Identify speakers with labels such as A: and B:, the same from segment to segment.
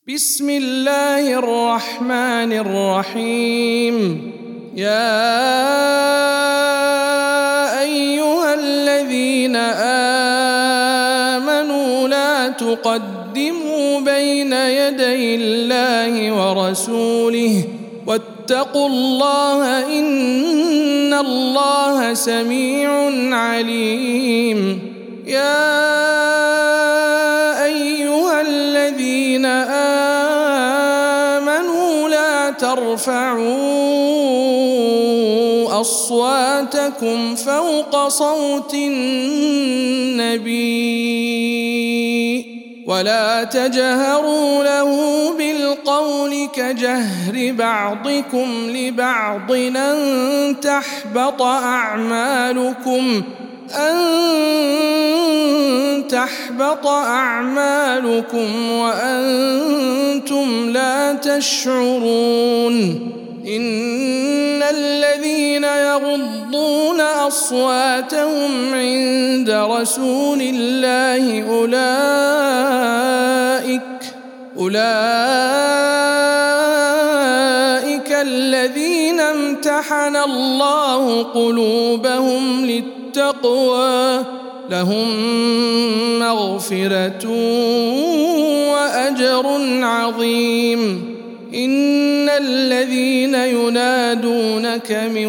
A: بسم الله الرحمن الرحيم. يا أيها الذين آمنوا لا تقدموا بين يدي الله ورسوله واتقوا الله إن الله سميع عليم. يا أيها الذين آمنوا لا ترفعوا أصواتكم فوق صوت النبي ولا تجهروا له بالقول كجهر بعضكم لبعض أن تحبط أعمالكم وأنتم لا تشعرون. إن الذين يغضون أصواتهم عند رسول الله أولئك الذين امتحن الله قلوبهم للتقوى لهم مغفرة وأجر عظيم. إن الذين ينادونك من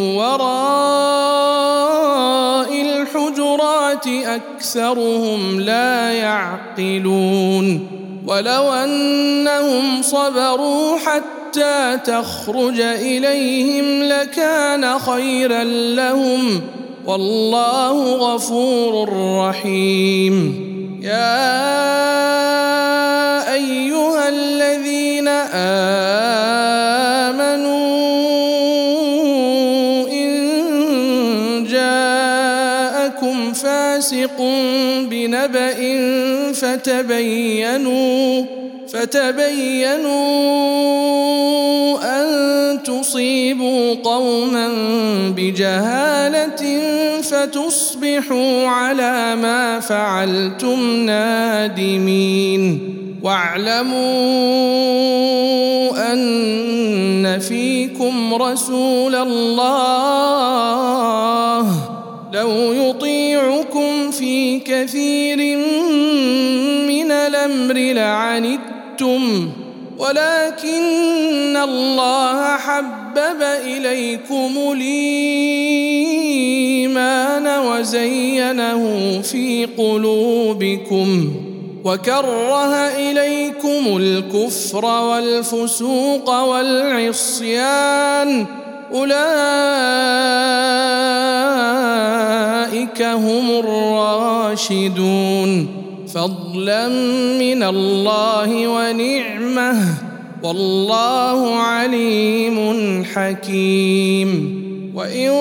A: وراء الحجرات أكثرهم لا يعقلون. ولو أنهم صبروا حتى تخرج إليهم لكان خيرا لهم والله غفور رحيم. يا أيها الذين آمنوا إن جاءكم فاسق بنبأ فتبينوا أن تصيبوا قوما بجهالة فتصبحوا على ما فعلتم نادمين. واعلموا أن فيكم رسول الله لو يطيعكم في كثير من الأمر لعنتم ولكن الله حبب إليكم الإيمان وزينه في قلوبكم وكره إليكم الكفر والفسوق والعصيان أولئك هم الراشدون فضلا من الله ونعمة والله عليم حكيم. وإن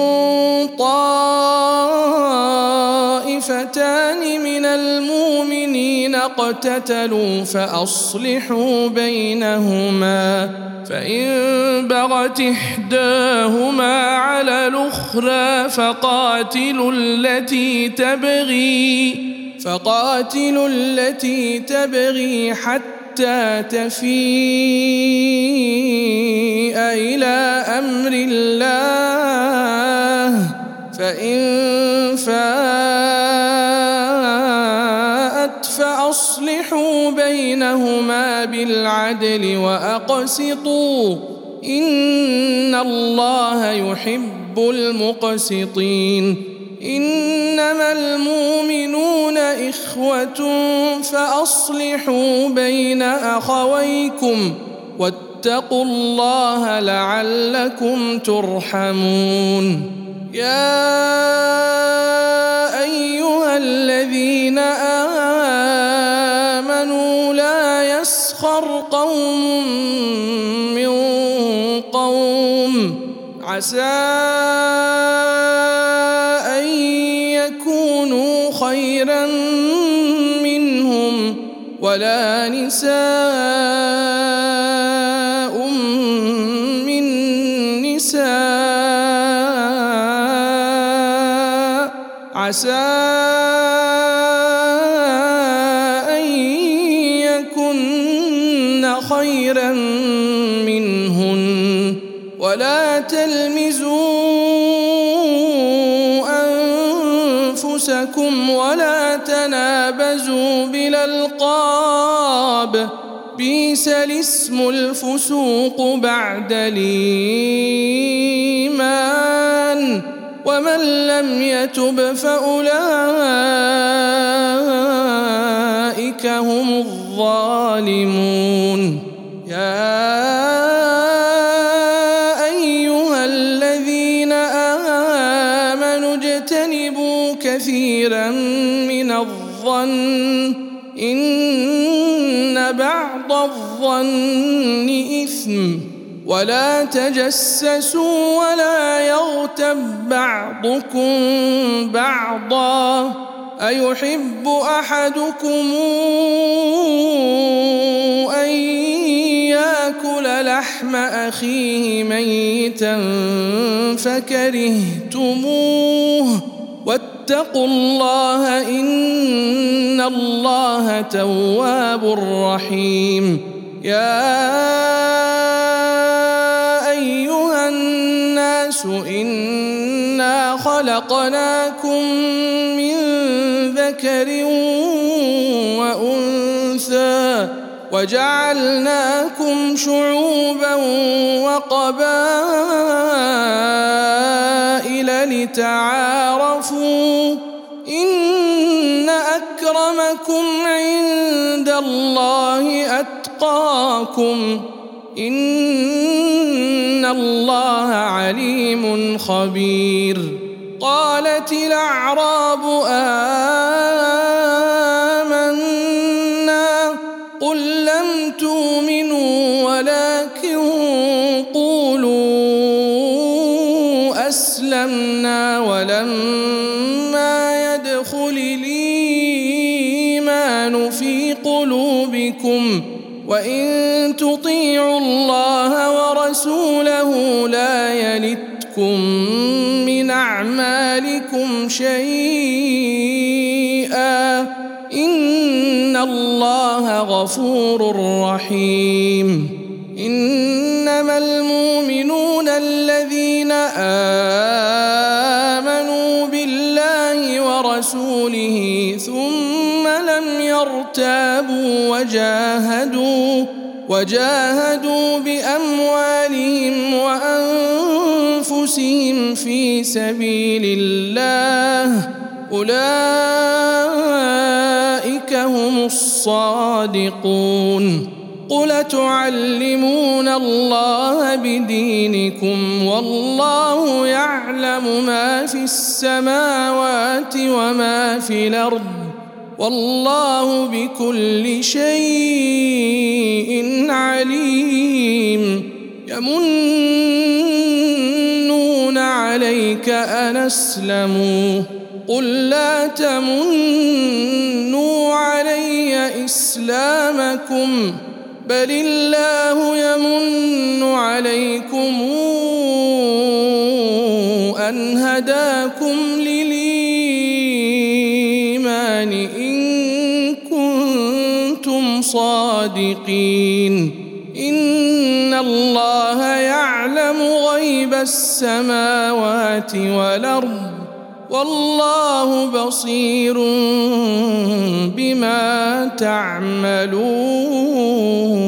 A: طائفتان من المؤمنين اقتتلوا فأصلحوا بينهما فإن بغت إحداهما على الأخرى فقاتلوا التي تبغي حتى تفيء إلى أمر الله فإن فاءت فأصلحوا بينهما بالعدل وأقسطوا إن الله يحب المقسطين. إنما المؤمنون إخوة فأصلحوا بين أخويكم واتقوا الله لعلكم ترحمون. يا أيها الذين آمنوا لا يسخر قوم من قوم عسى خيرا منهم ولا نساء من نساء عسى أن يكن خيرا منهن ولا تلمزوا أنفسكم ولا تنابزوا بالألقاب بئس الاسم الفسوق بعد الإيمان ومن لم يتب فأولئك هم الظالمون يا أيها الذين آمنوا اجتنبوا كثيرا من الظن إن بعض الظن إثم ولا تجسسوا ولا يغتب بعضكم بعضا أيحب أحدكم أن يأكل لحم أخيه ميتا فكرهتموه واتقوا الله إن الله تواب رحيم يا أيها الناس إنا خلقناكم من ذكر وأنثى وجعلناكم شعوبا وقبائل لتعارفوا إن أكرمكم عند الله أتقاكم إن الله عليم خبير قالت الأعراب آمنا قل لم تؤمنوا ولكن قولوا أسلمنا ولما يدخل الإيمان في قلوبكم وإن تطيعوا الله ورسوله لا يلتكم من أعمالكم شيئا إن الله غفور رحيم إنما المؤمنون الذين آمنوا بالله ورسوله ثم لم يرتابوا وجاهدوا بأموالهم وأنفسهم في سبيل الله أولئك هم الصادقون قل تعلمون الله بدينكم والله يعلم ما في السماوات وما في الأرض والله بكل شيء عليم يمنون عليك أن أسلموا قل لا تمنوا علي إسلامكم بل الله يمن عليكم أن هداكم للإيمان إن كنتم صادقين إن الله يعلم غيب السماوات والأرض والله بصير بما تعملون